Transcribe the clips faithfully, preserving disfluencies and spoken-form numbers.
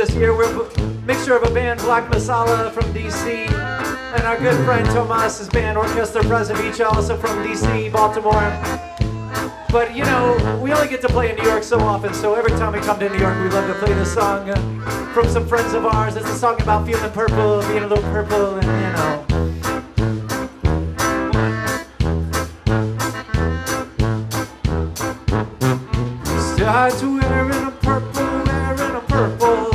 this year. We're a mixture of a band, Black Masala from D C, and our good friend Tomas's band, Orchestra Presavicha, also from D C, Baltimore. But you know, we only get to play in New York so often, so every time we come to New York, we love to play this song uh, from some friends of ours. It's a song about feeling purple, being a little purple, and you know. Start wearing a purple, wearing a purple.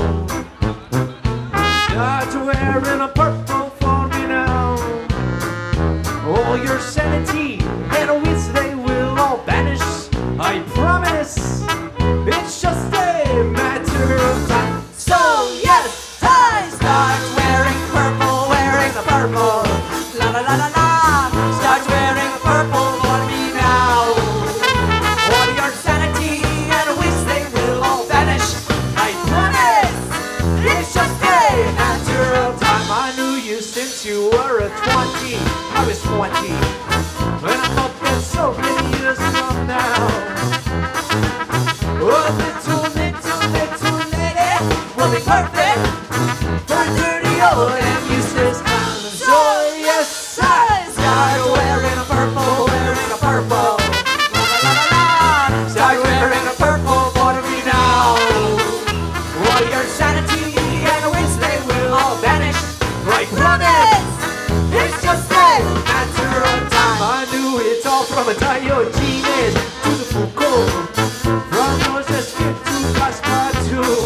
Start wearing a purple for me now. All your sanity and wits, they will all vanish. I promise, it's just a matter of time. So yes, I start wearing purple, wearing the purple. La la la la la. Start wearing purple for me now. All your sanity and wits, they will all vanish. I promise, it's just a matter of time. I knew you since you were a twenty. I was twenty, and I thought that so many years from now. Oh, little, little, little lady Will be perfect for dirty old and useless clowns. So yes, I start wearing a purple, wearing a purple. La la la la. Start wearing a purple for me now. All your sanity and wits, they will all vanish. I promise, it's just a matter of time. I knew it all from a Diogenes to the Foucault, from Moses to Passepartout.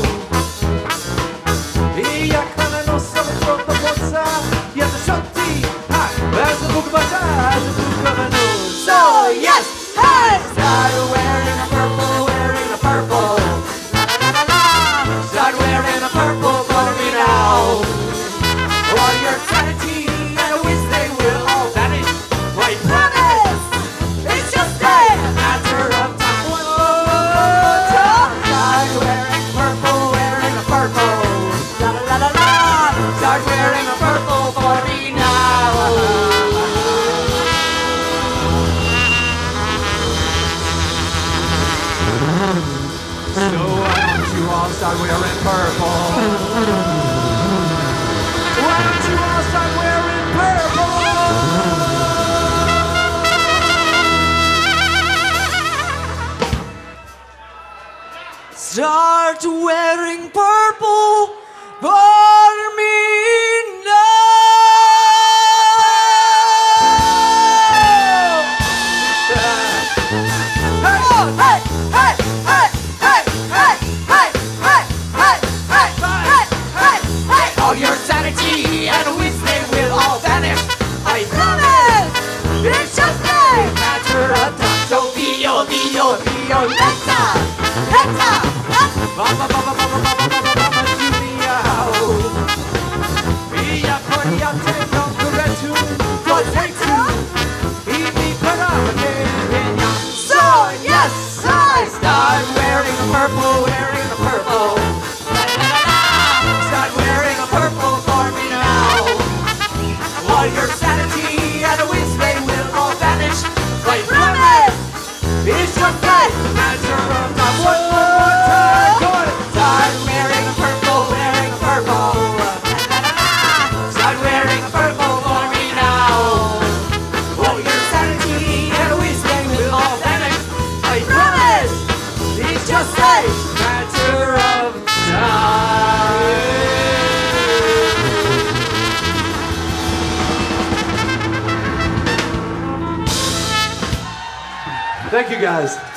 E a cana não sabe toda força, e a Shoti, ah, as a book bata, as a book of a news. So yes, I start wearing a purple, wearing a purple. La la la la. Start wearing a purple for me now. All your sanity and wits, they will all vanish. I promise, it's just a matter of time. Start wearing purple, wearing a purple. La la la la la. Start wearing a purple for me now. So why don't you all start wearing purple? Why don't you all start wearing purple? Start wearing purple for me now. Oh, hey, hey, hey, hey, hey, hey, hey, hey, hey, hey, hey, hey. All your sanity and wits, they will all vanish. I promise, it's just a matter of time. So Dio, Dio, Dio, Netta, Netta. Baba, baba, baba, baba, baba, baba, Julia. Via Coriate, non corretto, protetto. Ibi parate, venia. So yes, I start wearing a purple, wearing a purple. La, la, la, la. Start wearing a purple for me now. All your sanity and wits, they will all vanish. I promise, it's just a matter of time. One more time. Start wearing a purple, wearing a purple. La, la, la, la. Start wearing a purple for me now. All your sanity and wits, they will all vanish. I promise, it's just a matter of time. Thank you guys.